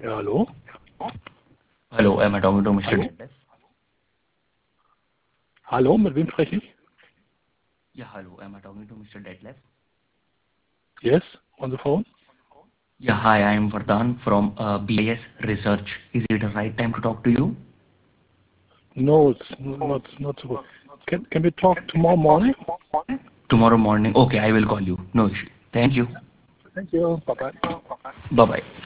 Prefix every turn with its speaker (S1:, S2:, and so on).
S1: Ja, hallo?
S2: Hello, am I talking to Mr.
S1: Hallo?
S2: Detlef?
S1: Hallo, mit wem spreche ich?
S2: Yeah, hello, am I talking to Mr. Detlef?
S1: Yes, on the phone?
S2: Yeah, hi, I am Vardhan from BIS Research. Is it the right time to talk to you?
S1: No, it's not so. Can we talk tomorrow morning?
S2: Tomorrow morning. Okay, I will call you. No issue. Thank you.
S1: Thank you. Bye-bye.
S2: Bye-bye.